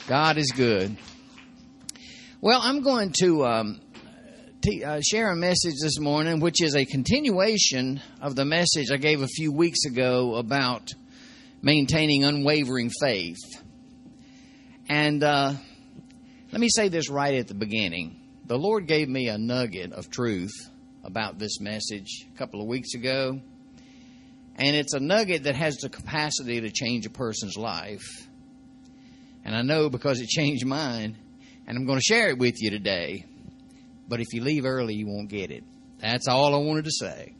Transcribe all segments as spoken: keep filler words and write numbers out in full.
God is good. Well, I'm going to um, t- uh, share a message this morning, which is a continuation of the message I gave a few weeks ago about maintaining unwavering faith. And uh, let me say this right at the beginning. The Lord gave me a nugget of truth about this message a couple of weeks ago. And it's a nugget that has the capacity to change a person's life. And I know because it changed mine, and I'm going to share it with you today. But if you leave early, you won't get it. That's all I wanted to say.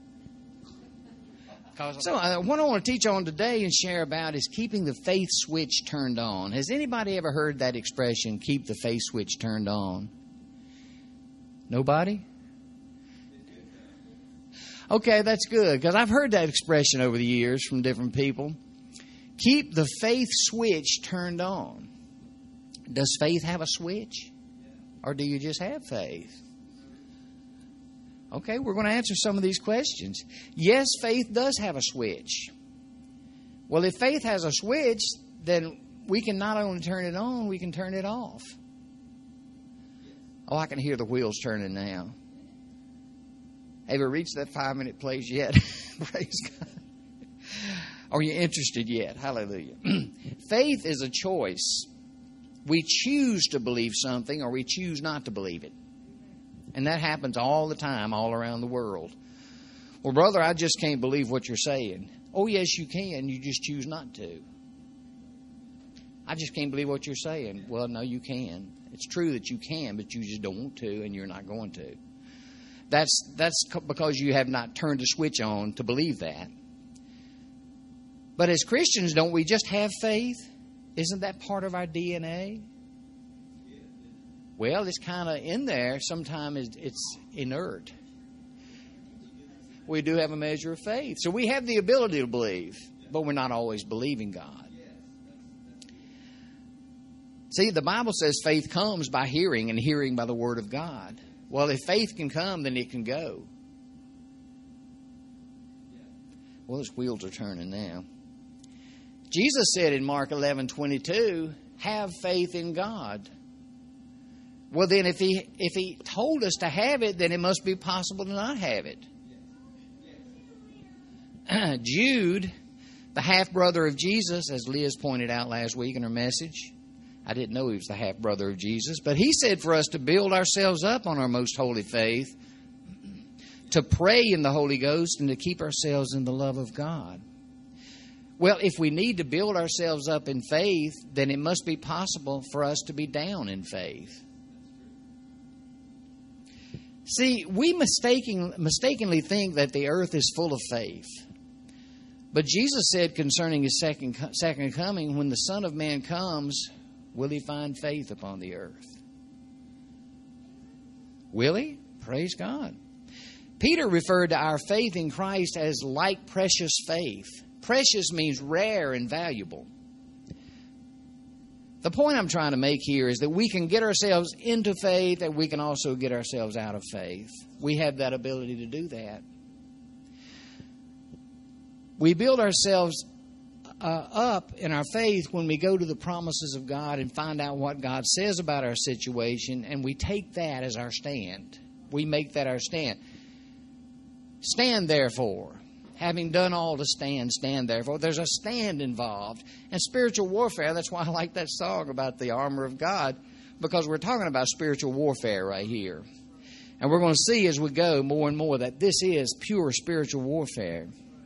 So uh, what I want to teach on today and share about is keeping the faith switch turned on. Has anybody ever heard that expression, keep the faith switch turned on? Nobody? Okay, that's good, because I've heard that expression over the years from different people. Keep the faith switch turned on. Does faith have a switch? Or do you just have faith? Okay, we're going to answer some of these questions. Yes, faith does have a switch. Well, if faith has a switch, then we can not only turn it on, we can turn it off. Oh, I can hear the wheels turning now. Have you reached that five-minute place yet? Praise God. Are you interested yet? Hallelujah. Faith is a choice. We choose to believe something or we choose not to believe it. And that happens all the time, all around the world. Well, brother, I just can't believe what you're saying. Oh, yes, you can. You just choose not to. I just can't believe what you're saying. Well, no, you can. It's true that you can, but you just don't want to, and you're not going to. That's that's because you have not turned the switch on to believe that. But as Christians, don't we just have faith? Isn't that part of our D N A? Well, it's kind of in there. Sometimes it's inert. We do have a measure of faith. So we have the ability to believe, but we're not always believing God. See, the Bible says faith comes by hearing, and hearing by the Word of God. Well, if faith can come, then it can go. Well, his wheels are turning now. Jesus said in Mark eleven twenty-two, have faith in God. Well, then if he if he told us to have it, then it must be possible to not have it. Jude, the half-brother of Jesus, as Liz pointed out last week in her message. I didn't know he was the half-brother of Jesus. But he said for us to build ourselves up on our most holy faith, to pray in the Holy Ghost, and to keep ourselves in the love of God. Well, if we need to build ourselves up in faith, then it must be possible for us to be down in faith. See, we mistaking, mistakenly think that the earth is full of faith. But Jesus said concerning his second, second coming, when the Son of Man comes, will he find faith upon the earth? Will he? Praise God. Peter referred to our faith in Christ as like precious faith. Precious means rare and valuable. The point I'm trying to make here is that we can get ourselves into faith and we can also get ourselves out of faith. We have that ability to do that. We build ourselves uh, up in our faith when we go to the promises of God and find out what God says about our situation, and we take that as our stand. We make that our stand. Stand therefore. Having done all to stand, stand therefore. There's a stand involved. And spiritual warfare, that's why I like that song about the armor of God, because we're talking about spiritual warfare right here. And we're going to see as we go more and more that this is pure spiritual warfare.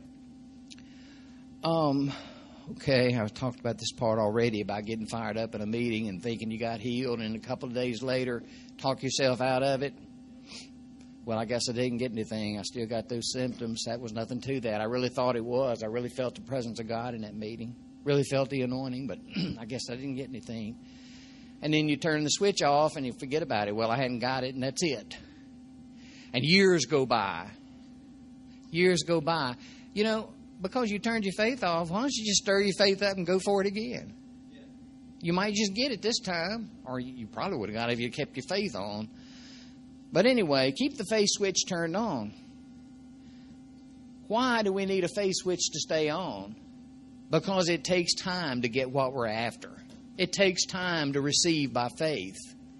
Um, okay, I've talked about this part already about getting fired up in a meeting and thinking you got healed, and a couple of days later, talk yourself out of it. Well, I guess I didn't get anything. I still got those symptoms. That was nothing to that. I really thought it was. I really felt the presence of God in that meeting. Really felt the anointing, but I guess I didn't get anything. And then you turn the switch off and you forget about it. Well, I hadn't got it, and that's it. And years go by. Years go by. You know, because you turned your faith off, why don't you just stir your faith up and go for it again? You might just get it this time, or you probably would have got it if you kept your faith on. But anyway, keep the faith switch turned on. Why do we need a faith switch to stay on? Because it takes time to get what we're after. It takes time to receive by faith.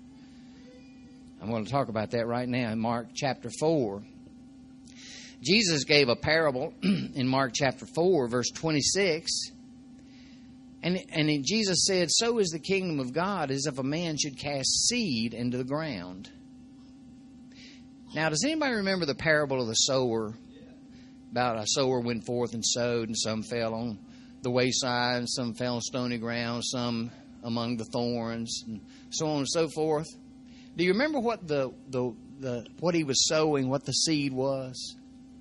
I'm going to talk about that right now in Mark chapter four. Jesus gave a parable in Mark chapter four, verse twenty-six. And, and Jesus said, "So is the kingdom of God as if a man should cast seed into the ground." Now, does anybody remember the parable of the sower? About a sower went forth and sowed, and some fell on the wayside, and some fell on stony ground, some among the thorns, and so on and so forth. Do you remember what the, the, the what he was sowing, what the seed was?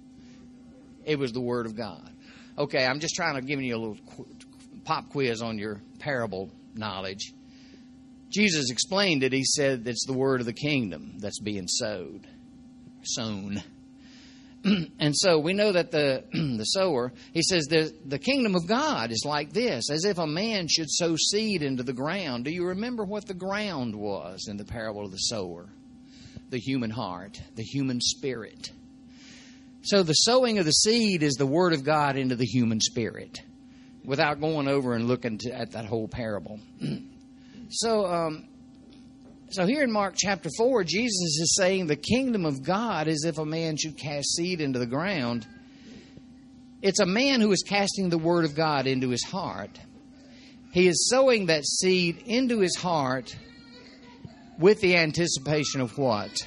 It was the Word of God. Okay, I'm just trying to give you a little pop quiz on your parable knowledge. Jesus explained it. He said it's the word of the kingdom that's being sowed, sown. And so we know that the the sower, he says the, the kingdom of God is like this, as if a man should sow seed into the ground. Do you remember what the ground was in the parable of the sower? The human heart, the human spirit. So the sowing of the seed is the word of God into the human spirit, without going over and looking to, at that whole parable. So, um, so here in Mark chapter four, Jesus is saying the kingdom of God is if a man should cast seed into the ground. It's a man who is casting the word of God into his heart. He is sowing that seed into his heart with the anticipation of what?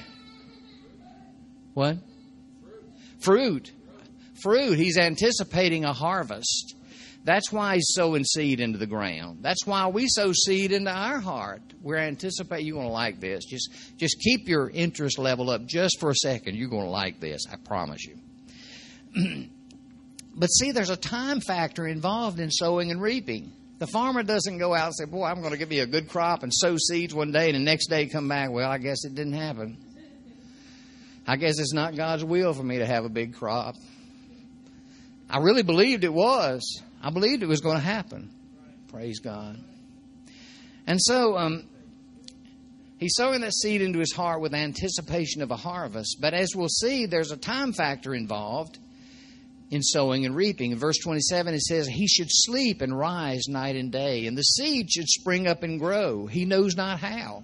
What? Fruit. Fruit. He's anticipating a harvest. That's why he's sowing seed into the ground. That's why we sow seed into our heart. We're anticipating you're going to like this. Just, just keep your interest level up just for a second. You're going to like this. I promise you. But see, there's a time factor involved in sowing and reaping. The farmer doesn't go out and say, boy, I'm going to give you a good crop and sow seeds one day, and the next day come back, well, I guess it didn't happen. I guess it's not God's will for me to have a big crop. I really believed it was. I believed it was going to happen. Praise God. And so um, he's sowing that seed into his heart with anticipation of a harvest. But as we'll see, there's a time factor involved in sowing and reaping. In verse twenty-seven, it says, he should sleep and rise night and day, and the seed should spring up and grow. He knows not how.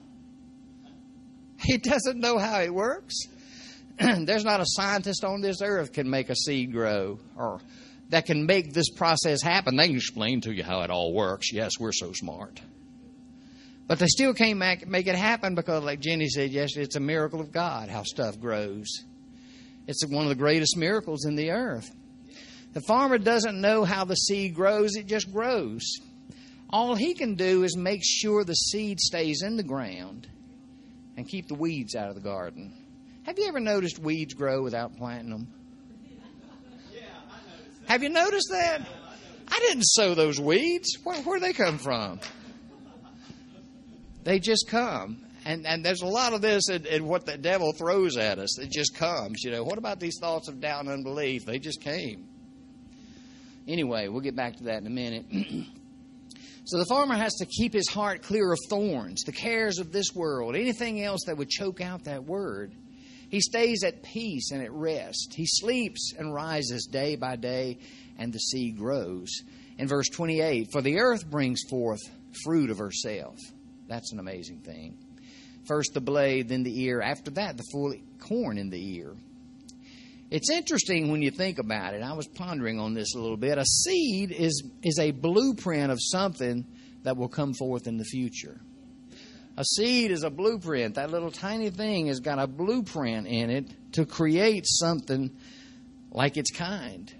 He doesn't know how it works. There's not a scientist on this earth can make a seed grow or that can make this process happen. They can explain to you how it all works. Yes, we're so smart. But they still can't make, make it happen because, like Jenny said yesterday, it's a miracle of God how stuff grows. It's one of the greatest miracles in the earth. The farmer doesn't know how the seed grows. It just grows. All he can do is make sure the seed stays in the ground and keep the weeds out of the garden. Have you ever noticed weeds grow without planting them? Have you noticed that? I didn't sow those weeds. Where, where'd they come from? They just come. And and there's a lot of this in, in what the devil throws at us. It just comes. You know, what about these thoughts of doubt and unbelief? They just came. Anyway, we'll get back to that in a minute. So the farmer has to keep his heart clear of thorns, the cares of this world, anything else that would choke out that word. He stays at peace and at rest. He sleeps and rises day by day, and the seed grows. In verse twenty-eight, for the earth brings forth fruit of herself. That's an amazing thing. First the blade, then the ear. After that, the full corn in the ear. It's interesting when you think about it. I was pondering on this a little bit. A seed is, is a blueprint of something that will come forth in the future. A seed is a blueprint. That little tiny thing has got a blueprint in it to create something like its kind.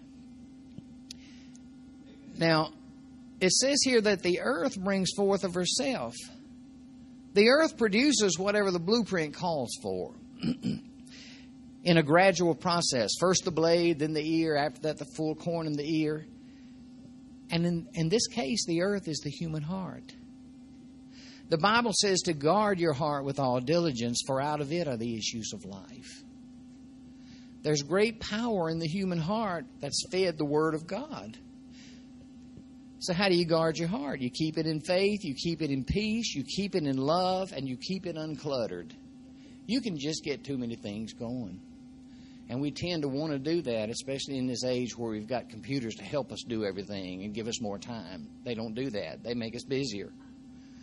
Now, it says here that the earth brings forth of herself. The earth produces whatever the blueprint calls for in a gradual process. First the blade, then the ear, after that the full corn in the ear. And in, in this case, the earth is the human heart. The Bible says to guard your heart with all diligence, for out of it are the issues of life. There's great power in the human heart that's fed the Word of God. So how do you guard your heart? You keep it in faith, you keep it in peace, you keep it in love, and you keep it uncluttered. You can just get too many things going. And we tend to want to do that, especially in this age where we've got computers to help us do everything and give us more time. They don't do that. They make us busier.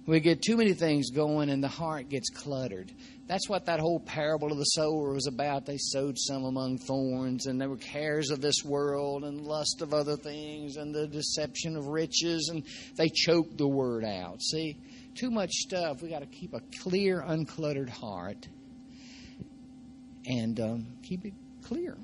We get too many things going and the heart gets cluttered. That's what that whole parable of the sower was about. They sowed some among thorns, and there were cares of this world and lust of other things and the deception of riches, and they choked the word out. See, too much stuff. We got to keep a clear, uncluttered heart and um, keep it clear.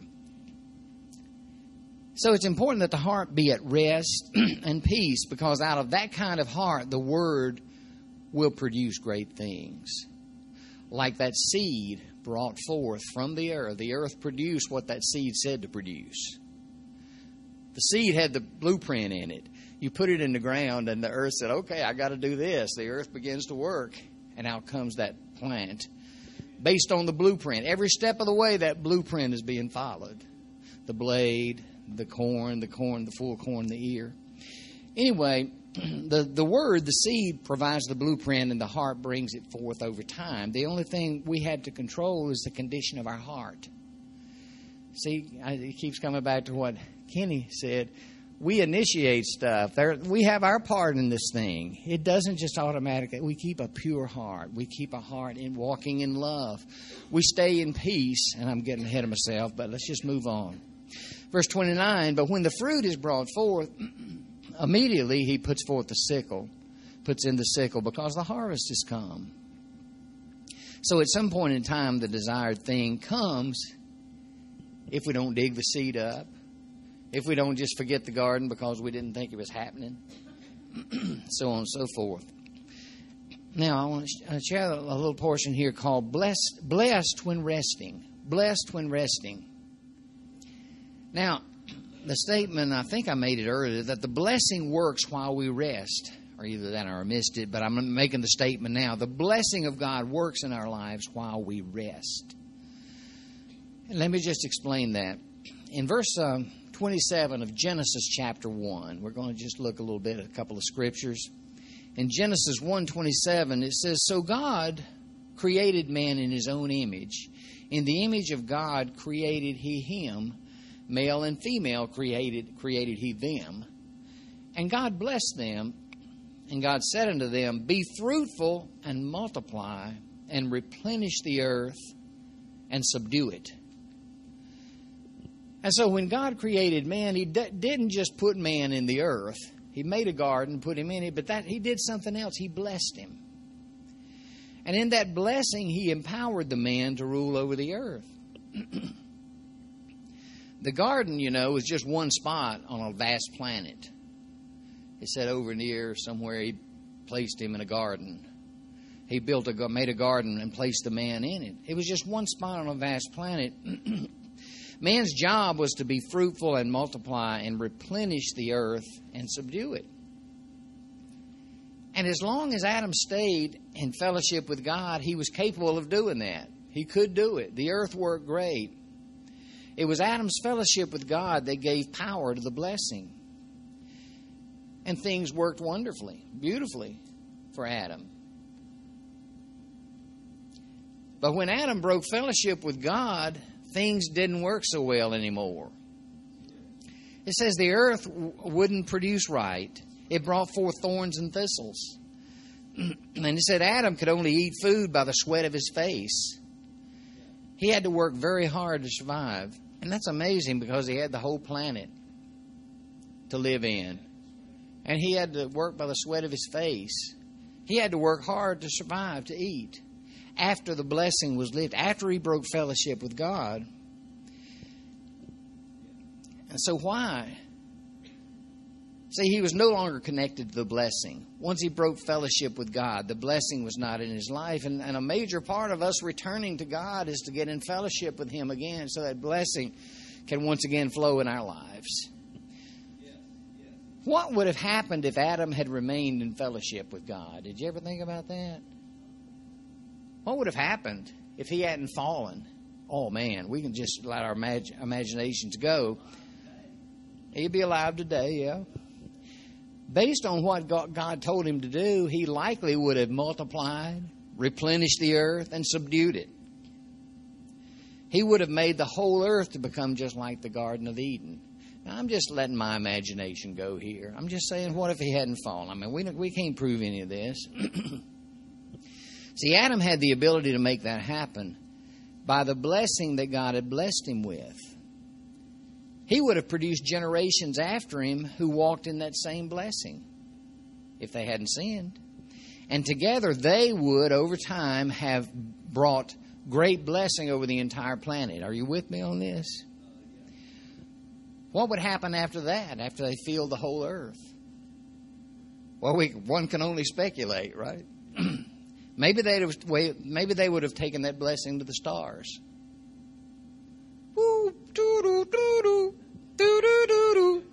So it's important that the heart be at rest and peace, because out of that kind of heart, the word will produce great things. Like that seed brought forth from the earth. The earth produced what that seed said to produce. The seed had the blueprint in it. You put it in the ground and the earth said, okay, I got to do this. The earth begins to work, and out comes that plant based on the blueprint. Every step of the way, that blueprint is being followed. The blade, the corn, the corn, the full corn, the ear. Anyway, the, the word, the seed, provides the blueprint, and the heart brings it forth over time. The only thing we had to control is the condition of our heart. See, I, it keeps coming back to what Kenny said. We initiate stuff. There, we have our part in this thing. It doesn't just automatically. We keep a pure heart. We keep a heart in walking in love. We stay in peace. And I'm getting ahead of myself, but let's just move on. Verse twenty-nine, but when the fruit is brought forth, immediately he puts forth the sickle, puts in the sickle, because the harvest is come. So at some point in time, the desired thing comes if we don't dig the seed up, if we don't just forget the garden because we didn't think it was happening, so on and so forth. Now, I want to share a little portion here called blessed, blessed when resting. Blessed when resting. Now, the statement, I think I made it earlier, that the blessing works while we rest. Or either that or I missed it, but I'm making the statement now. The blessing of God works in our lives while we rest. And let me just explain that. In verse um, twenty-seven of Genesis chapter one, we're going to just look a little bit at a couple of scriptures. In Genesis one twenty-seven, it says, so God created man in his own image. In the image of God created he him. Male and female created created he them. And God blessed them, and God said unto them, be fruitful and multiply, and replenish the earth, and subdue it. And so when God created man, he d- didn't just put man in the earth. He made a garden, put him in it, but that he did something else. He blessed him. And in that blessing, he empowered the man to rule over the earth. The garden, you know, is just one spot on a vast planet. It said over near somewhere he placed him in a garden. He built a, made a garden and placed the man in it. It was just one spot on a vast planet. Man's job was to be fruitful and multiply and replenish the earth and subdue it. And as long as Adam stayed in fellowship with God, he was capable of doing that. He could do it. The earth worked great. It was Adam's fellowship with God that gave power to the blessing. And things worked wonderfully, beautifully for Adam. But when Adam broke fellowship with God, things didn't work so well anymore. It says the earth wouldn't produce right. It brought forth thorns and thistles. And it said Adam could only eat food by the sweat of his face. He had to work very hard to survive. And that's amazing because he had the whole planet to live in. And he had to work by the sweat of his face. He had to work hard to survive, to eat. After the blessing was lived, after he broke fellowship with God. And so why? See, he was no longer connected to the blessing. Once he broke fellowship with God, the blessing was not in his life. And, and a major part of us returning to God is to get in fellowship with him again so that blessing can once again flow in our lives. Yes, yes. What would have happened if Adam had remained in fellowship with God? Did you ever think about that? What would have happened if he hadn't fallen? Oh, man, we can just let our imag- imaginations go. He'd be alive today, yeah. Based on what God told him to do, he likely would have multiplied, replenished the earth, and subdued it. He would have made the whole earth to become just like the Garden of Eden. I'm just letting my imagination go here. I'm just saying, what if he hadn't fallen? I mean, we we can't prove any of this. See, Adam had the ability to make that happen by the blessing that God had blessed him with. He would have produced generations after him who walked in that same blessing if they hadn't sinned. And together they would, over time, have brought great blessing over the entire planet. Are you with me on this? What would happen after that, after they filled the whole earth? Well, we, one can only speculate, right? maybe, they'd have, maybe they would have taken that blessing to the stars. Woo, doo-doo-doo-doo, doo-doo-doo-doo.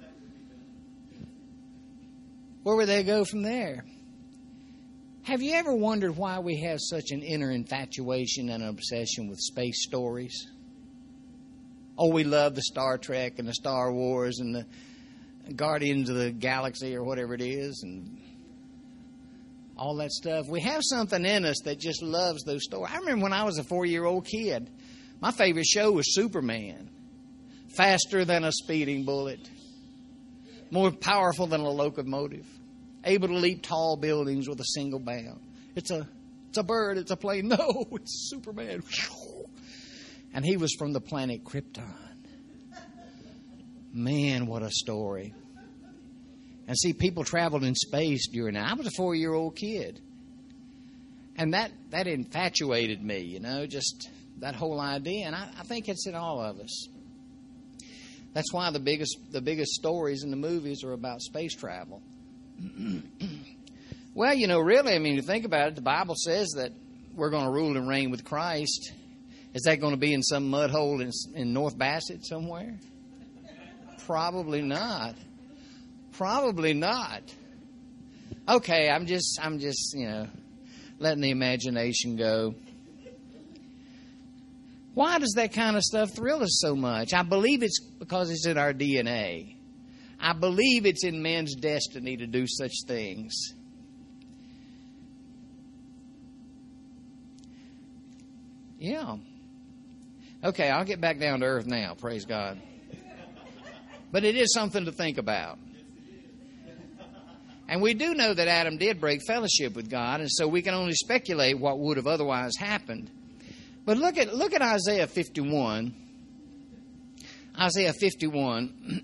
Where would they go from there? Have you ever wondered why we have such an inner infatuation and obsession with space stories? Oh, we love the Star Trek and the Star Wars and the Guardians of the Galaxy or whatever it is and all that stuff. We have something in us that just loves those stories. I remember when I was a four-year-old kid, my favorite show was Superman. Faster than a speeding bullet. More powerful than a locomotive. Able to leap tall buildings with a single bound. It's a, it's a bird, it's a plane. No, it's Superman. And he was from the planet Krypton. Man, what a story. And see, people traveled in space during that. I was a four-year-old kid. And that, that infatuated me, you know, just that whole idea. And I, I think it's in all of us. That's why the biggest the biggest stories in the movies are about space travel. Well, you know, really, I mean, you think about it, the Bible says that we're going to rule and reign with Christ. Is that going to be in some mud hole in, in North Bassett somewhere? Probably not. Probably not. Okay, I'm just, I'm just, you know, letting the imagination go. Why does that kind of stuff thrill us so much? I believe it's because it's in our D N A. I believe it's in man's destiny to do such things. Yeah. Okay, I'll get back down to earth now, praise God. But it is something to think about. And we do know that Adam did break fellowship with God, and so we can only speculate what would have otherwise happened. But look at look at Isaiah fifty-one. Isaiah fifty-one,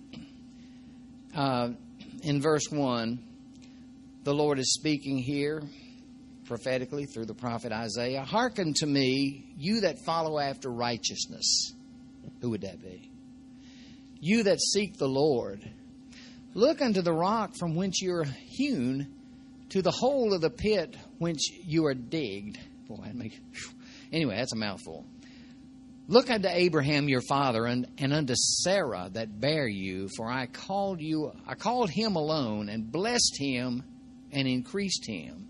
uh, in verse one, the Lord is speaking here prophetically through the prophet Isaiah. Hearken to me, you that follow after righteousness. Who would that be? You that seek the Lord. Look unto the rock from whence you are hewn, to the hole of the pit whence you are digged. Boy, I'd make... Anyway, that's a mouthful. Look unto Abraham your father, and, and unto Sarah that bare you, for I called you, I called him alone, and blessed him, and increased him.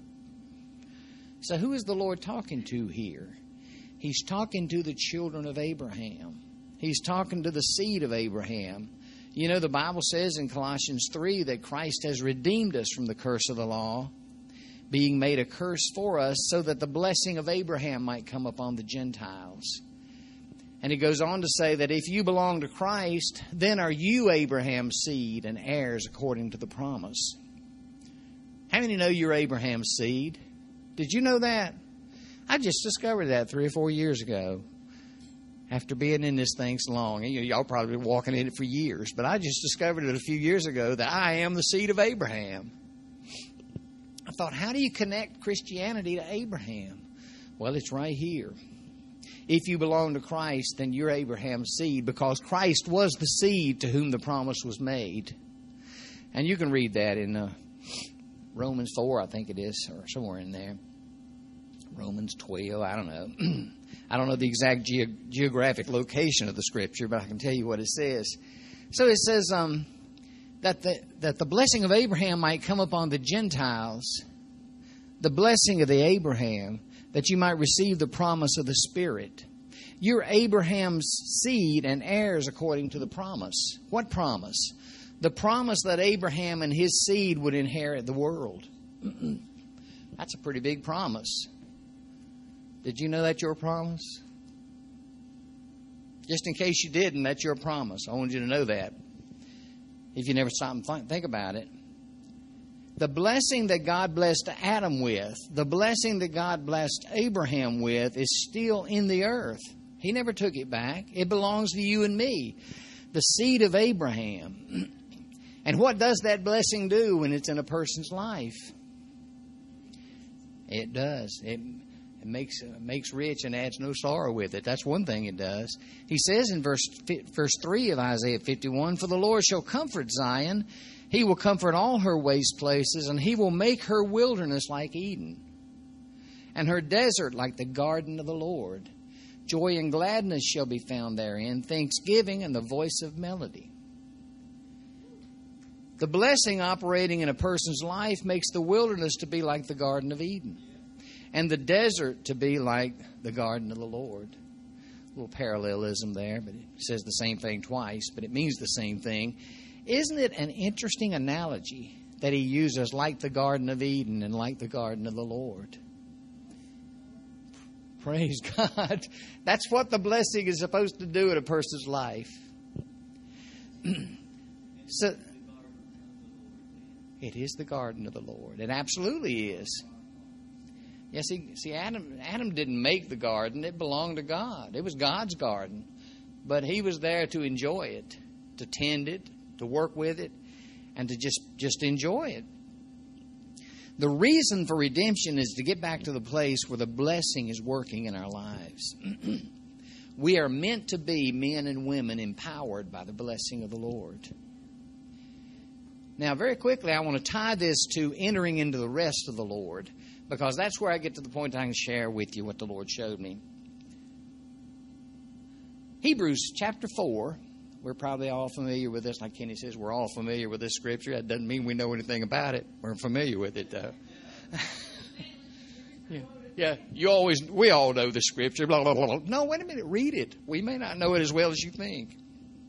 So who is the Lord talking to here? He's talking to the children of Abraham. He's talking to the seed of Abraham. You know, the Bible says in Colossians three that Christ has redeemed us from the curse of the law, being made a curse for us, so that the blessing of Abraham might come upon the Gentiles. And he goes on to say that if you belong to Christ, then are you Abraham's seed and heirs according to the promise. How many know you're Abraham's seed? Did you know that? I just discovered that three or four years ago. After being in this thing so long. You know, y'all probably been walking in it for years. But I just discovered it a few years ago that I am the seed of Abraham. I thought, how do you connect Christianity to Abraham? Well, it's right here. If you belong to Christ, then you're Abraham's seed, because Christ was the seed to whom the promise was made. And you can read that in uh, Romans four, I think it is, or somewhere in there. Romans twelve, I don't know. I don't know the exact ge- geographic location of the Scripture, but I can tell you what it says. So it says um, that the that the blessing of Abraham might come upon the Gentiles, the blessing of the Abraham, that you might receive the promise of the Spirit. You're Abraham's seed and heirs according to the promise. What promise? The promise that Abraham and his seed would inherit the world. That's a pretty big promise. Did you know that's your promise? Just in case you didn't, that's your promise. I wanted you to know that. if you never stop and think, think about it. The blessing that God blessed Adam with, the blessing that God blessed Abraham with, is still in the earth. He never took it back. It belongs to you and me, the seed of Abraham. And what does that blessing do when it's in a person's life? It does. It, it makes uh, makes rich and adds no sorrow with it. That's one thing it does. He says in verse verse three of Isaiah fifty-one, "For the Lord shall comfort Zion. He will comfort all her waste places, and He will make her wilderness like Eden, and her desert like the garden of the Lord. Joy and gladness shall be found therein, thanksgiving and the voice of melody." The blessing operating in a person's life makes the wilderness to be like the Garden of Eden, and the desert to be like the garden of the Lord. A little parallelism there, but it says the same thing twice, but it means the same thing. Isn't it an interesting analogy that he uses, like the Garden of Eden and like the garden of the Lord? Praise God. That's what the blessing is supposed to do in a person's life. So, it is the garden of the Lord. It absolutely is. Yes, see, see Adam, Adam didn't make the garden. It belonged to God. It was God's garden. But he was there to enjoy it, to tend it, to work with it, and to just, just enjoy it. The reason for redemption is to get back to the place where the blessing is working in our lives. We are meant to be men and women empowered by the blessing of the Lord. Now, very quickly, I want to tie this to entering into the rest of the Lord, because that's where I get to the point I can share with you what the Lord showed me. Hebrews chapter four. We're probably all familiar with this. Like Kenny says, we're all familiar with this scripture. That doesn't mean we know anything about it. We're familiar with it, though. yeah. yeah, you always, we all know the scripture. Blah, blah, blah, blah. No, wait a minute. Read it. We may not know it as well as you think.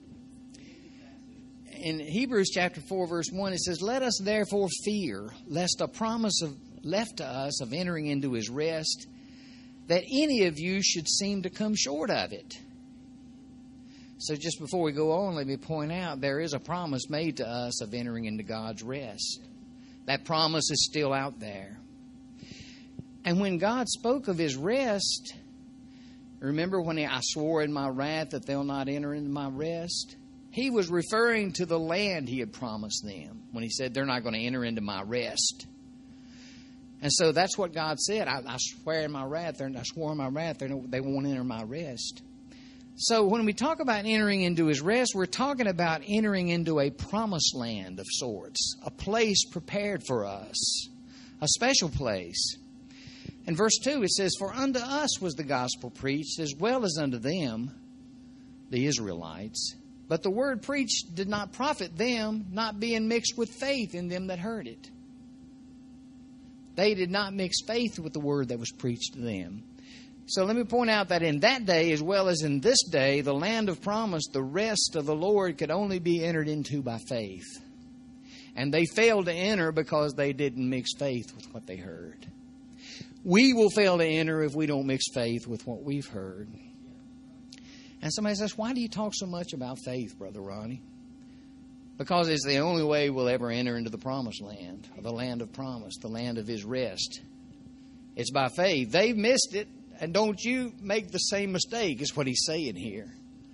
In Hebrews chapter four, verse one, it says, "Let us therefore fear, lest a promise of left to us of entering into his rest, that any of you should seem to come short of it." So just before we go on, let me point out there is a promise made to us of entering into God's rest. That promise is still out there. And when God spoke of his rest, remember when he, I swore in my wrath that they'll not enter into my rest? He was referring to the land he had promised them when he said they're not going to enter into my rest. And so that's what God said. I, I swear in my wrath, I swore in my wrath, they won't enter my rest. So when we talk about entering into his rest, we're talking about entering into a promised land of sorts, a place prepared for us, a special place. In verse two, it says, "For unto us was the gospel preached, as well as unto them," the Israelites. "But the word preached did not profit them, not being mixed with faith in them that heard it." They did not mix faith with the word that was preached to them. So let me point out that in that day, as well as in this day, the land of promise, the rest of the Lord, could only be entered into by faith. And they failed to enter because they didn't mix faith with what they heard. We will fail to enter if we don't mix faith with what we've heard. And somebody says, "Why do you talk so much about faith, Brother Ronnie?" Because it's the only way we'll ever enter into the promised land, or the land of promise, the land of his rest. It's by faith. They've missed it. And don't you make the same mistake, is what he's saying here.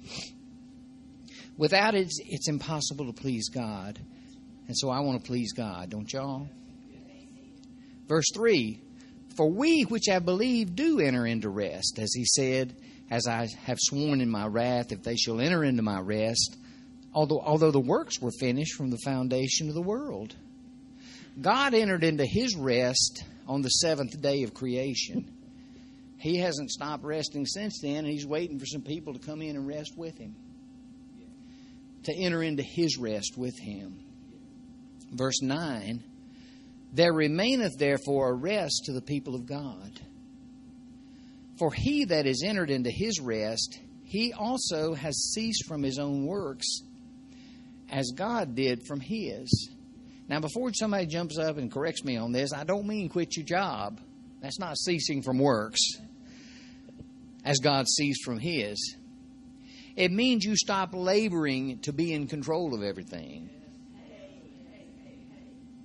Without it, it's impossible to please God. And so I want to please God, don't y'all? Verse three, "For we which have believed do enter into rest, as he said, as I have sworn in my wrath, if they shall enter into my rest, although, although the works were finished from the foundation of the world." God entered into his rest on the seventh day of creation. He hasn't stopped resting since then, and he's waiting for some people to come in and rest with him, to enter into his rest with him. Verse nine, "There remaineth therefore a rest to the people of God. For he that is entered into his rest, he also has ceased from his own works, as God did from his." Now, before somebody jumps up and corrects me on this, I don't mean quit your job. That's not ceasing from works, as God ceased from his. It means you stop laboring to be in control of everything.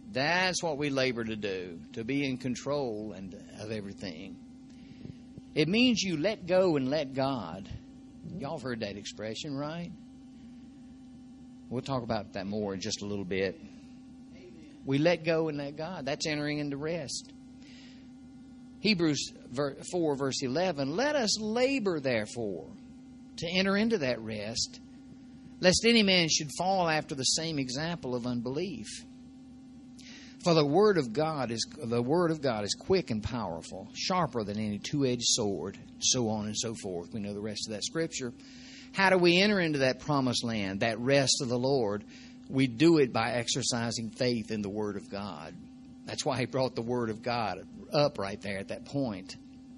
That's what we labor to do, to be in control and of everything. It means you let go and let God. Y'all have heard that expression, right? We'll talk about that more in just a little bit. We let go and let God. That's entering into rest. Hebrews four, verse eleven, let us labor, therefore, to enter into that rest, lest any man should fall after the same example of unbelief. For the word of God is the word of God is quick and powerful, sharper than any two-edged sword, so on and so forth. We know the rest of that scripture. How do we enter into that promised land, that rest of the Lord? We do it by exercising faith in the Word of God. That's why he brought the Word of God up right there at that point.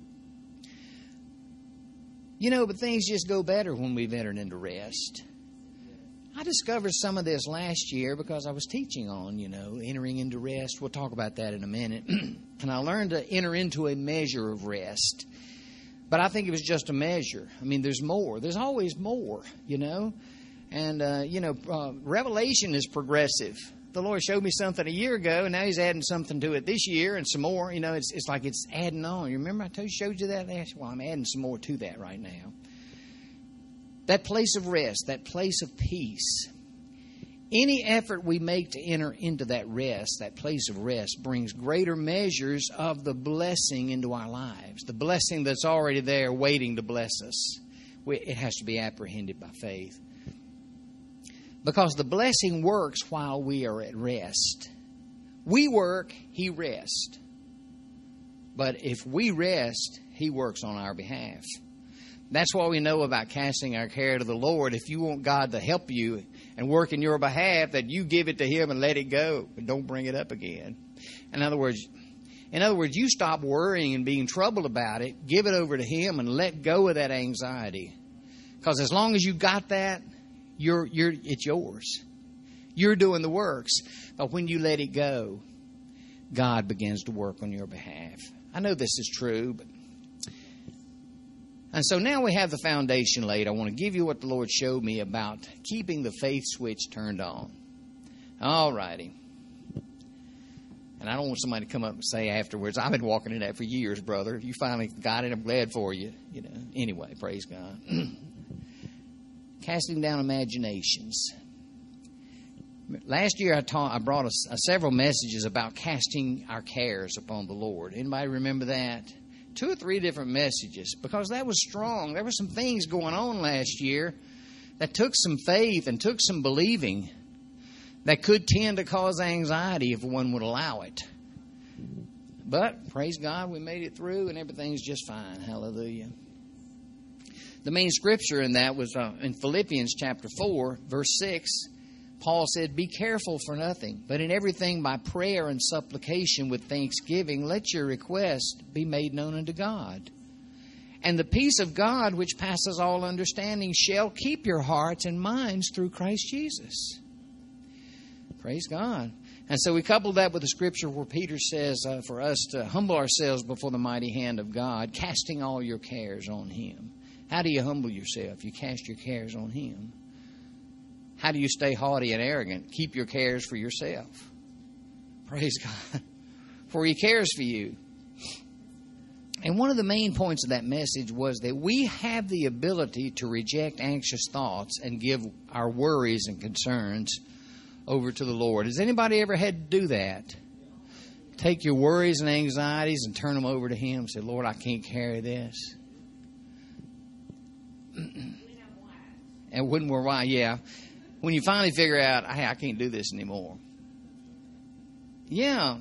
You know, but things just go better when we've entered into rest. I discovered some of this last year because I was teaching on, you know, entering into rest. We'll talk about that in a minute. And I learned to enter into a measure of rest. But I think it was just a measure. I mean, there's more. There's always more, you know. And, uh, you know, uh, Revelation is progressive. The Lord showed me something a year ago, and now He's adding something to it this year and some more. You know, it's it's like it's adding on. You remember I told you, showed you that last? Well, I'm adding some more to that right now. That place of rest, that place of peace. Any effort we make to enter into that rest, that place of rest, brings greater measures of the blessing into our lives. The blessing that's already there waiting to bless us. It has to be apprehended by faith. Because the blessing works while we are at rest. We work, He rests. But if we rest, He works on our behalf. That's what we know about casting our care to the Lord. If you want God to help you and work in your behalf, that you give it to Him and let it go and don't bring it up again. In other words, in other words, you stop worrying and being troubled about it, give it over to Him and let go of that anxiety. Because as long as you got that, You're, you're, it's yours. You're doing the works. But when you let it go, God begins to work on your behalf. I know this is true. But... And so now we have the foundation laid. I want to give you what the Lord showed me about keeping the faith switch turned on. All righty. And I don't want somebody to come up and say afterwards, I've been walking in that for years, brother. You finally got it. I'm glad for you. You know. Anyway, praise God. Casting down imaginations. Last year I taught, I brought a, a several messages about casting our cares upon the Lord. Anybody remember that? Two or three different messages, because that was strong. There were some things going on last year that took some faith and took some believing that could tend to cause anxiety if one would allow it. But praise God, we made it through and everything's just fine. Hallelujah. The main scripture in that was uh, in Philippians chapter four, verse six. Paul said, be careful for nothing, but in everything by prayer and supplication with thanksgiving, let your request be made known unto God. And the peace of God, which passes all understanding, shall keep your hearts and minds through Christ Jesus. Praise God. And so we coupled that with the scripture where Peter says uh, for us to humble ourselves before the mighty hand of God, casting all your cares on Him. How do you humble yourself? You cast your cares on Him. How do you stay haughty and arrogant? Keep your cares for yourself. Praise God. For He cares for you. And one of the main points of that message was that we have the ability to reject anxious thoughts and give our worries and concerns over to the Lord. Has anybody ever had to do that? Take your worries and anxieties and turn them over to Him. Say, Lord, I can't carry this. And when we're why, yeah. When you finally figure out, hey, I can't do this anymore. Yeah.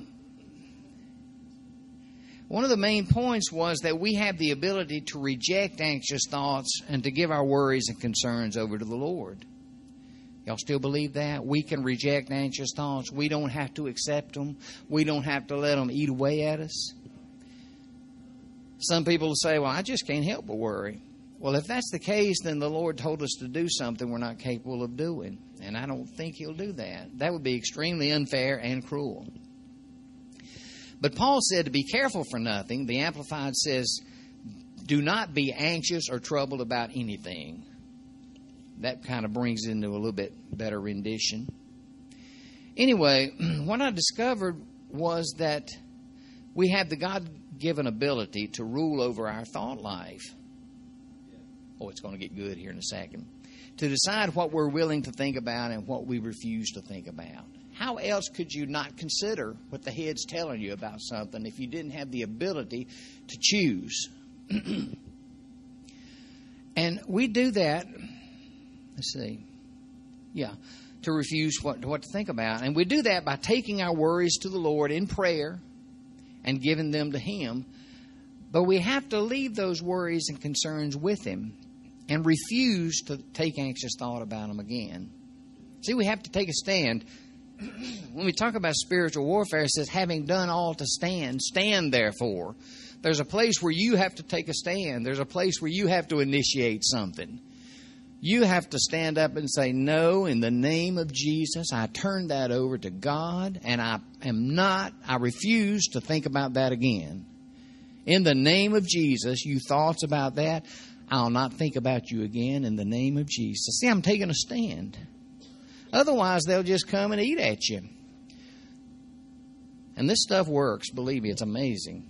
One of the main points was that we have the ability to reject anxious thoughts and to give our worries and concerns over to the Lord. Y'all still believe that? We can reject anxious thoughts. We don't have to accept them. We don't have to let them eat away at us. Some people say, well, I just can't help but worry. Well, if that's the case, then the Lord told us to do something we're not capable of doing. And I don't think He'll do that. That would be extremely unfair and cruel. But Paul said to be careful for nothing. The Amplified says, do not be anxious or troubled about anything. That kind of brings it into a little bit better rendition. Anyway, what I discovered was that we have the God-given ability to rule over our thought life. Oh, it's going to get good here in a second. To decide what we're willing to think about and what we refuse to think about. How else could you not consider what the head's telling you about something if you didn't have the ability to choose? And we do that, let's see, yeah, to refuse what, what to think about. And we do that by taking our worries to the Lord in prayer and giving them to Him. But we have to leave those worries and concerns with Him and refuse to take anxious thought about them again. See, we have to take a stand. When we talk about spiritual warfare, it says, having done all to stand, stand therefore. There's a place where you have to take a stand. There's a place where you have to initiate something. You have to stand up and say, no, in the name of Jesus, I turn that over to God, and I am not, I refuse to think about that again. In the name of Jesus, you thoughts about that, I'll not think about you again in the name of Jesus. See, I'm taking a stand. Otherwise, they'll just come and eat at you. And this stuff works. Believe me, it's amazing.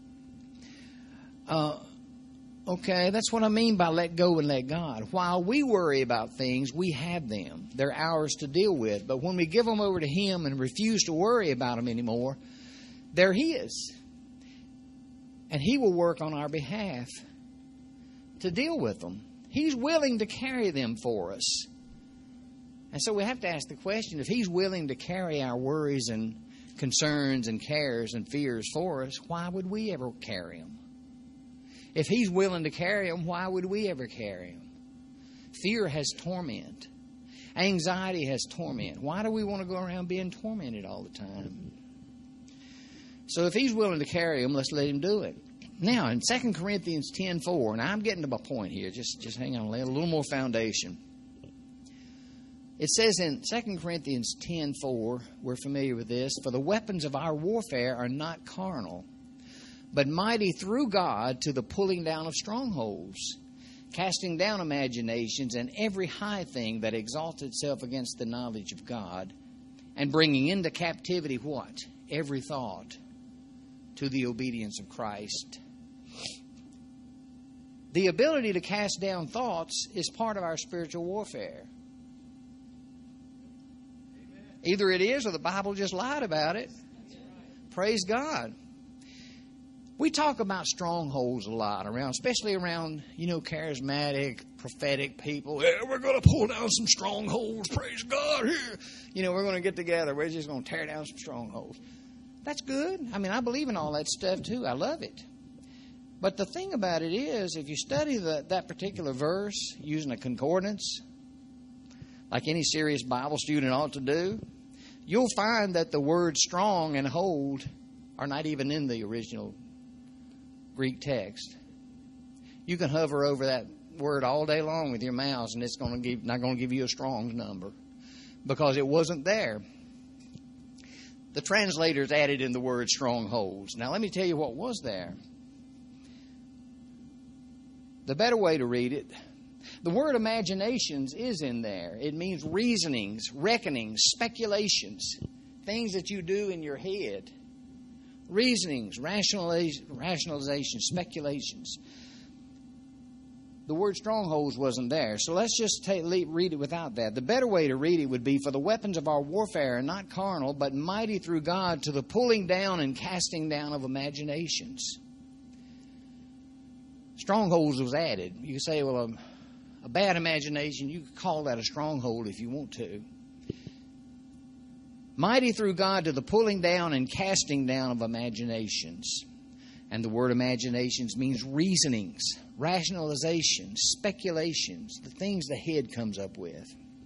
Uh, okay, that's what I mean by let go and let God. While we worry about things, we have them. They're ours to deal with. But when we give them over to Him and refuse to worry about them anymore, they're His. And He will work on our behalf to deal with them. He's willing to carry them for us. And so we have to ask the question, if He's willing to carry our worries and concerns and cares and fears for us, why would we ever carry them? If He's willing to carry them, why would we ever carry them? Fear has torment. Anxiety has torment. Why do we want to go around being tormented all the time? So if He's willing to carry them, let's let Him do it. Now, in Second Corinthians ten four, and I'm getting to my point here. Just, just hang on, lay a little more foundation. It says in Second Corinthians ten four, we're familiar with this, for the weapons of our warfare are not carnal, but mighty through God to the pulling down of strongholds, casting down imaginations and every high thing that exalts itself against the knowledge of God, and bringing into captivity what? Every thought to the obedience of Christ. The ability to cast down thoughts is part of our spiritual warfare. Either it is or the Bible just lied about it. Praise God. We talk about strongholds a lot around, especially around, you know, charismatic, prophetic people. Yeah, we're going to pull down some strongholds. Praise God here. You know, we're going to get together. We're just going to tear down some strongholds. That's good. I mean, I believe in all that stuff too. I love it. But the thing about it is, if you study the, that particular verse using a concordance, like any serious Bible student ought to do, you'll find that the words strong and hold are not even in the original Greek text. You can hover over that word all day long with your mouse, and it's going to give, not going to give you a Strong's number because it wasn't there. The translators added in the word strongholds. Now, let me tell you what was there. The better way to read it, the word imaginations is in there. It means reasonings, reckonings, speculations, things that you do in your head. Reasonings, rationalization, rationalization, speculations. The word strongholds wasn't there. So let's just take, read it without that. The better way to read it would be, for the weapons of our warfare are not carnal, but mighty through God to the pulling down and casting down of imaginations. Strongholds was added. You could say, well, a, a bad imagination, you could call that a stronghold if you want to. Mighty through God to the pulling down and casting down of imaginations. And the word imaginations means reasonings, rationalizations, speculations, the things the head comes up with.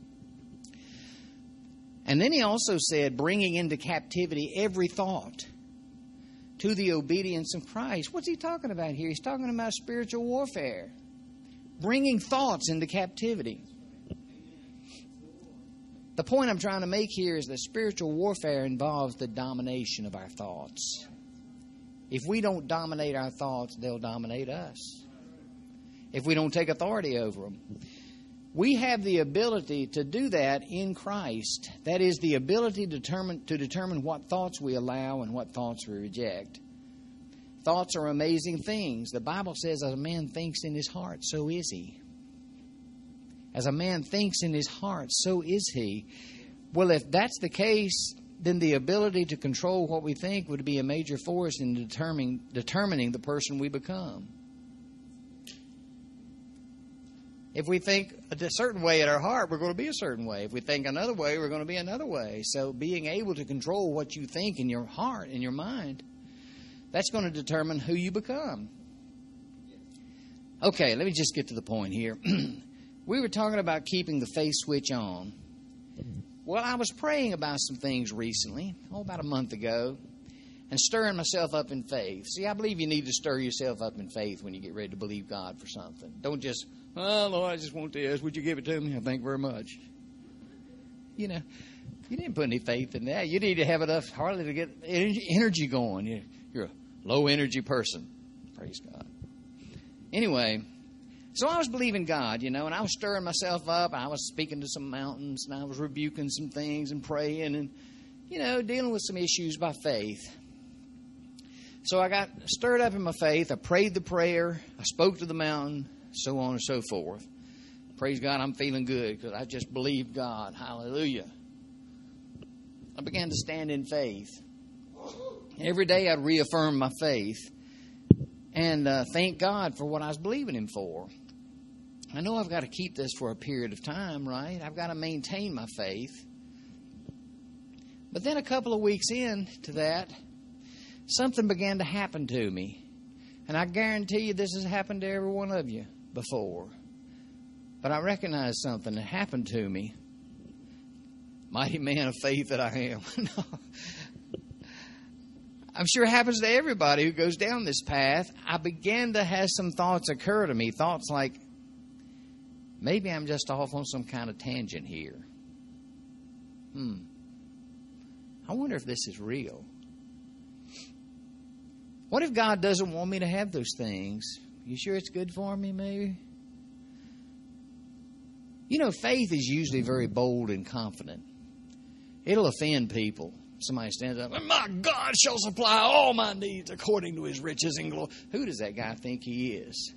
And then he also said, bringing into captivity every thought to the obedience of Christ. What's he talking about here? He's talking about spiritual warfare. Bringing thoughts into captivity. The point I'm trying to make here is that spiritual warfare involves the domination of our thoughts. If we don't dominate our thoughts, they'll dominate us. If we don't take authority over them. We have the ability to do that in Christ. That is the ability to determine, to determine what thoughts we allow and what thoughts we reject. Thoughts are amazing things. The Bible says, as a man thinks in his heart, so is he. As a man thinks in his heart, so is he. Well, if that's the case, then the ability to control what we think would be a major force in determining, determining the person we become. If we think a certain way at our heart, we're going to be a certain way. If we think another way, we're going to be another way. So being able to control what you think in your heart, in your mind, that's going to determine who you become. Okay, let me just get to the point here. We were talking about keeping the faith switch on. Well, I was praying about some things recently, oh, about a month ago, and stirring myself up in faith. See, I believe you need to stir yourself up in faith when you get ready to believe God for something. Don't just, oh, Lord, I just want this. Would you give it to me? I thank you very much. You know, you didn't put any faith in that. You need to have enough hardly to get energy going. You're, you're a low-energy person. Praise God. Anyway, so I was believing God, you know, and I was stirring myself up. I was speaking to some mountains, and I was rebuking some things and praying and, you know, dealing with some issues by faith. So I got stirred up in my faith. I prayed the prayer. I spoke to the mountain, so on and so forth. Praise God, I'm feeling good because I just believed God. Hallelujah. I began to stand in faith. Every day I'd reaffirm my faith and uh, thank God for what I was believing Him for. I know I've got to keep this for a period of time, right? I've got to maintain my faith. But then a couple of weeks into that, something began to happen to me. And I guarantee you this has happened to every one of you before. But I recognize something that happened to me. Mighty man of faith that I am. No. I'm sure it happens to everybody who goes down this path. I began to have some thoughts occur to me. Thoughts like, maybe I'm just off on some kind of tangent here. Hmm. I wonder if this is real. What if God doesn't want me to have those things? You sure it's good for me, maybe? You know, faith is usually very bold and confident. It'll offend people. Somebody stands up, and my God shall supply all my needs according to His riches and glory. Who does that guy think he is?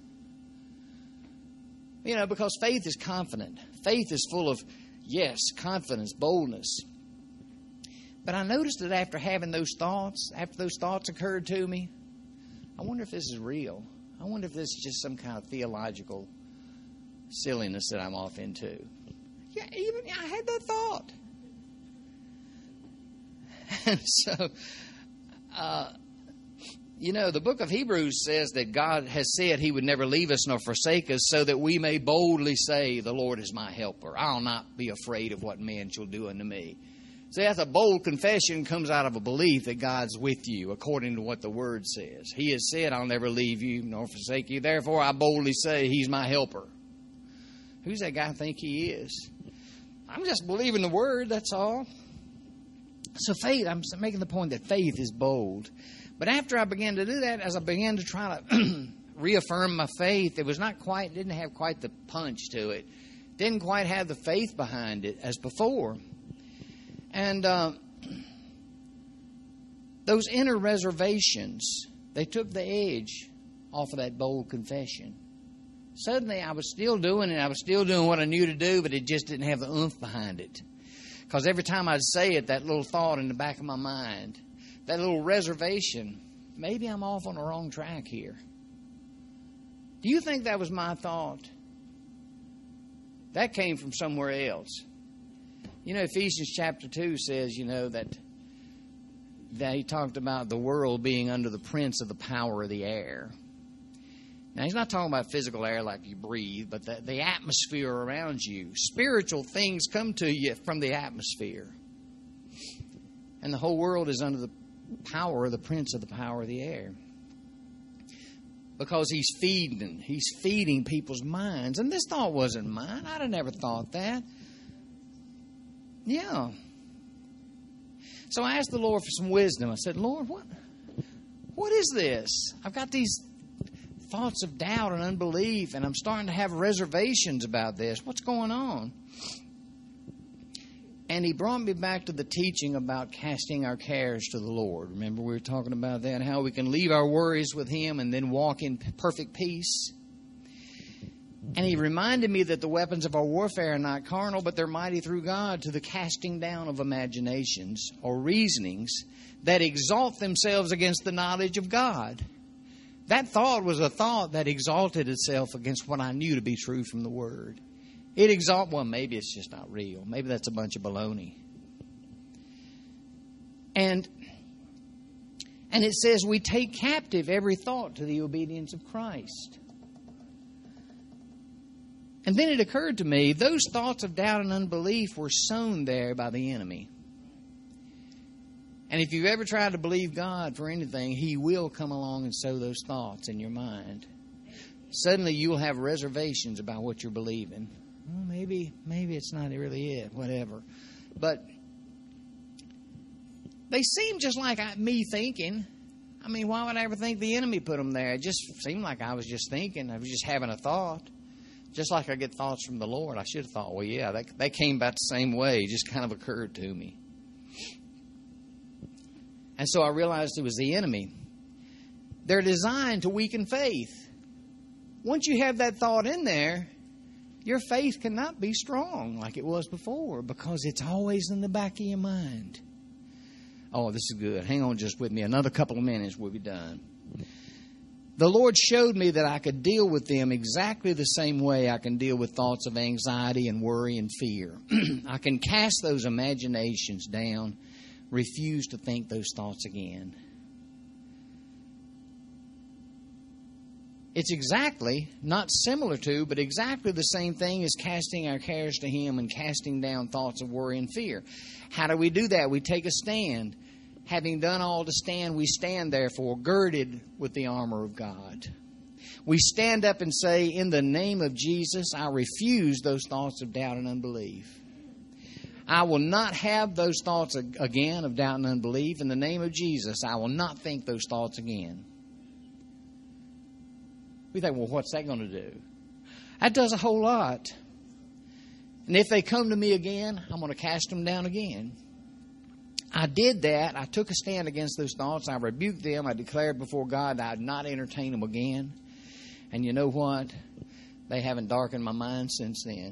You know, because faith is confident. Faith is full of, yes, confidence, boldness. But I noticed that after having those thoughts, after those thoughts occurred to me, I wonder if this is real. I wonder if this is just some kind of theological silliness that I'm off into. Yeah, even I had that thought. And so, uh, you know, the book of Hebrews says that God has said He would never leave us nor forsake us so that we may boldly say, the Lord is my helper. I'll not be afraid of what man shall do unto me. See, that's a bold confession comes out of a belief that God's with you according to what the Word says. He has said, I'll never leave you nor forsake you. Therefore, I boldly say He's my helper. Who's that guy think he is? I'm just believing the Word, that's all. So faith, I'm making the point that faith is bold. But after I began to do that, as I began to try to reaffirm my faith, it was not quite, didn't have quite the punch to it. Didn't quite have the faith behind it as before. And uh, those inner reservations, they took the edge off of that bold confession. Suddenly I was still doing it. I was still doing what I knew to do, but it just didn't have the oomph behind it. Because every time I'd say it, that little thought in the back of my mind, that little reservation, maybe I'm off on the wrong track here. Do you think that was my thought? That came from somewhere else. You know, Ephesians chapter two says, you know, that, that he talked about the world being under the prince of the power of the air. Now, he's not talking about physical air like you breathe, but the, the atmosphere around you. Spiritual things come to you from the atmosphere. And the whole world is under the power of the prince of the power of the air. Because he's feeding, he's feeding people's minds. And this thought wasn't mine. I'd have never thought that. Yeah. So I asked the Lord for some wisdom. I said, Lord, what, what is this? I've got these thoughts of doubt and unbelief, and I'm starting to have reservations about this. What's going on? And he brought me back to the teaching about casting our cares to the Lord. Remember, we were talking about that, how we can leave our worries with Him and then walk in perfect peace. And he reminded me that the weapons of our warfare are not carnal, but they're mighty through God to the casting down of imaginations or reasonings that exalt themselves against the knowledge of God. That thought was a thought that exalted itself against what I knew to be true from the Word. It exalted, well, maybe it's just not real. Maybe that's a bunch of baloney. And, and it says we take captive every thought to the obedience of Christ. And then it occurred to me, those thoughts of doubt and unbelief were sown there by the enemy. And if you've ever tried to believe God for anything, He will come along and sow those thoughts in your mind. Suddenly you'll have reservations about what you're believing. Well, maybe, maybe it's not really it, whatever. But they seem just like me thinking. I mean, why would I ever think the enemy put them there? It just seemed like I was just thinking. I was just having a thought. Just like I get thoughts from the Lord, I should have thought, well, yeah, that, that came about the same way. It just kind of occurred to me. And so I realized it was the enemy. They're designed to weaken faith. Once you have that thought in there, your faith cannot be strong like it was before because it's always in the back of your mind. Oh, this is good. Hang on just with me. Another couple of minutes, we'll be done. The Lord showed me that I could deal with them exactly the same way I can deal with thoughts of anxiety and worry and fear. I can cast those imaginations down, refuse to think those thoughts again. It's exactly, not similar to, but exactly the same thing as casting our cares to Him and casting down thoughts of worry and fear. How do we do that? We take a stand. Having done all to stand, we stand therefore girded with the armor of God. We stand up and say, in the name of Jesus, I refuse those thoughts of doubt and unbelief. I will not have those thoughts again of doubt and unbelief. In the name of Jesus, I will not think those thoughts again. We think, well, what's that going to do? That does a whole lot. And if they come to me again, I'm going to cast them down again. I did that. I took a stand against those thoughts. I rebuked them. I declared before God that I'd not entertain them again. And you know what? They haven't darkened my mind since then.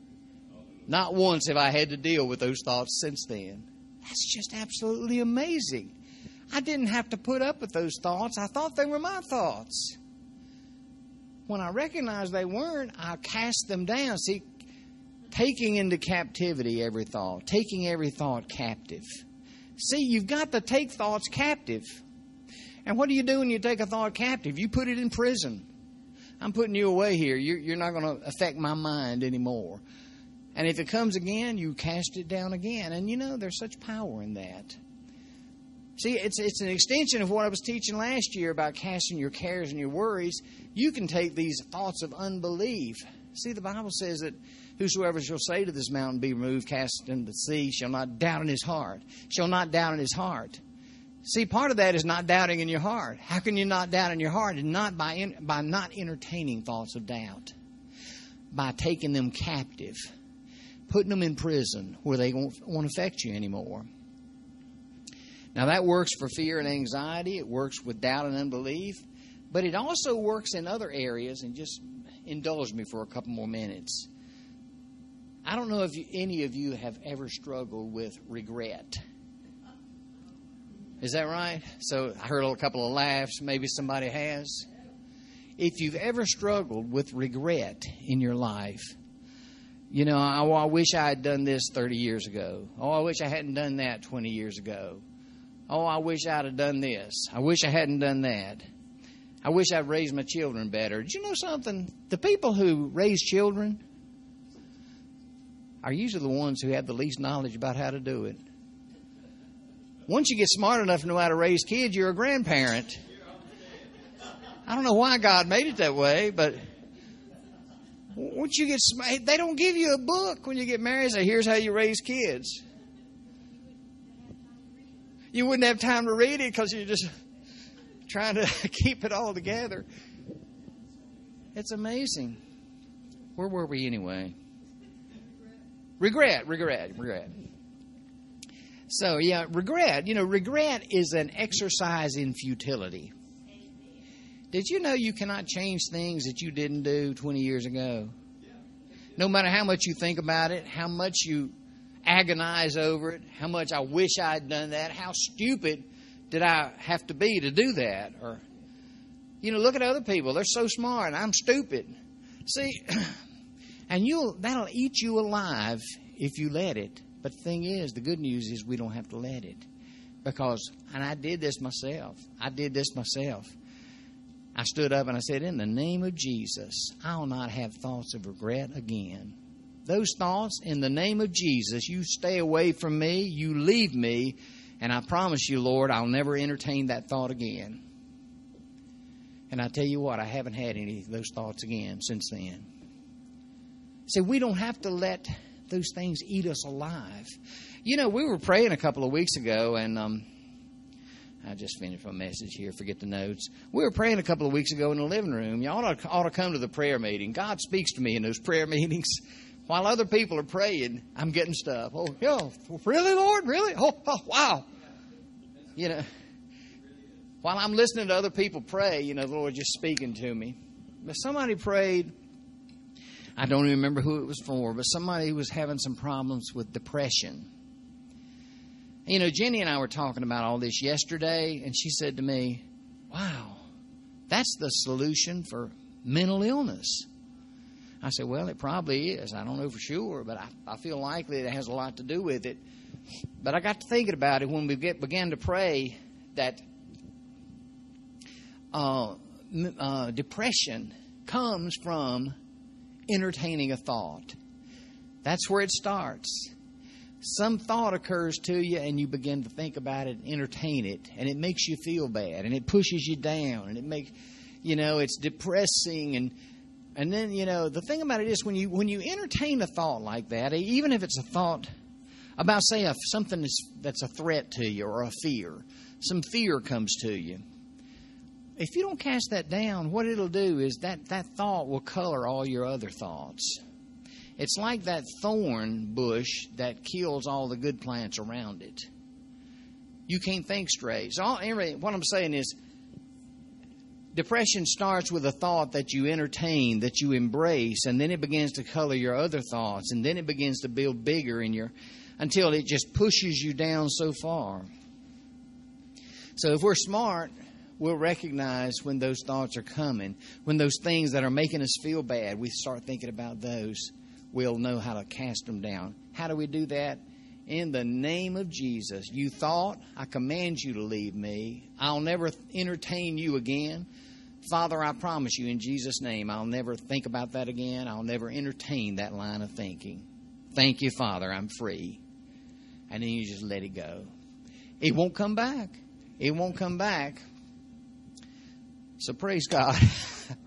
Not once have I had to deal with those thoughts since then. That's just absolutely amazing. I didn't have to put up with those thoughts. I thought they were my thoughts. When I recognized they weren't, I cast them down. See, taking into captivity every thought, taking every thought captive. See, you've got to take thoughts captive. And what do you do when you take a thought captive? You put it in prison. I'm putting you away here. You're, you're not going to affect my mind anymore. And if it comes again, you cast it down again. And you know, there's such power in that. See, it's it's an extension of what I was teaching last year about casting your cares and your worries. You can take these thoughts of unbelief. See, the Bible says that whosoever shall say to this mountain, be removed, cast into the sea, shall not doubt in his heart. Shall not doubt in his heart. See, part of that is not doubting in your heart. How can you not doubt in your heart? And not by in, by not entertaining thoughts of doubt. By taking them captive. Putting them in prison where they won't, won't affect you anymore. Now that works for fear and anxiety. It works with doubt and unbelief. But it also works in other areas. And just indulge me for a couple more minutes. I don't know if you, any of you have ever struggled with regret. Is that right? So I heard a couple of laughs. Maybe somebody has. If you've ever struggled with regret in your life, you know, oh, I wish I had done this thirty years ago. Oh, I wish I hadn't done that twenty years ago. Oh, I wish I'd have done this. I wish I hadn't done that. I wish I'd raised my children better. Did you know something? The people who raise children are usually the ones who have the least knowledge about how to do it. Once you get smart enough to know how to raise kids, you're a grandparent. I don't know why God made it that way, but once you get smart, they don't give you a book when you get married. Say, here's how you raise kids. You wouldn't have time to read it because you're just trying to keep it all together. It's amazing. Where were we anyway? Regret, regret, regret. So, yeah, regret. You know, regret is an exercise in futility. Did you know you cannot change things that you didn't do twenty years ago? No matter how much you think about it, how much you agonize over it, how much I wish I had done that, how stupid did I have to be to do that? Or, you know, look at other people. They're so smart, and I'm stupid. See, and you'll that'll eat you alive if you let it. But the thing is, the good news is we don't have to let it. Because, and I did this myself. I did this myself. I stood up and I said, in the name of Jesus, I'll not have thoughts of regret again. Those thoughts, in the name of Jesus, you stay away from me, you leave me, and I promise you, Lord, I'll never entertain that thought again. And I tell you what, I haven't had any of those thoughts again since then. See, we don't have to let those things eat us alive. You know, we were praying a couple of weeks ago, and um, I just finished my message here. Forget the notes. We were praying a couple of weeks ago in the living room. You ought to, ought to come to the prayer meeting. God speaks to me in those prayer meetings. While other people are praying, I'm getting stuff. Oh, yeah, really, Lord? Really? Oh, oh, wow. You know, while I'm listening to other people pray, you know, the Lord just speaking to me. But somebody prayed. I don't even remember who it was for, but somebody was having some problems with depression. You know, Jenny and I were talking about all this yesterday, and she said to me, wow, that's the solution for mental illness. I said, well, it probably is. I don't know for sure, but I, I feel likely it has a lot to do with it. But I got to thinking about it when we get, began to pray that uh, uh, depression comes from entertaining a thought. That's where it starts. Some thought occurs to you and you begin to think about it and entertain it, and it makes you feel bad and it pushes you down and it makes, you know, it's depressing. And and then, you know, the thing about it is when you when you entertain a thought like that, even if it's a thought about, say, a, something that's, that's a threat to you or a fear, some fear comes to you. If you don't cast that down, what it'll do is that, that thought will color all your other thoughts. It's like that thorn bush that kills all the good plants around it. You can't think straight. So all, anyway, what I'm saying is depression starts with a thought that you entertain, that you embrace, and then it begins to color your other thoughts, and then it begins to build bigger in your, until it just pushes you down so far. So if we're smart, we'll recognize when those thoughts are coming, when those things that are making us feel bad, we start thinking about those. We'll know how to cast them down. How do we do that? In the name of Jesus. You thought, I command you to leave me. I'll never entertain you again. Father, I promise you in Jesus' name, I'll never think about that again. I'll never entertain that line of thinking. Thank you, Father, I'm free. And then you just let it go. It won't come back. It won't come back. So praise God.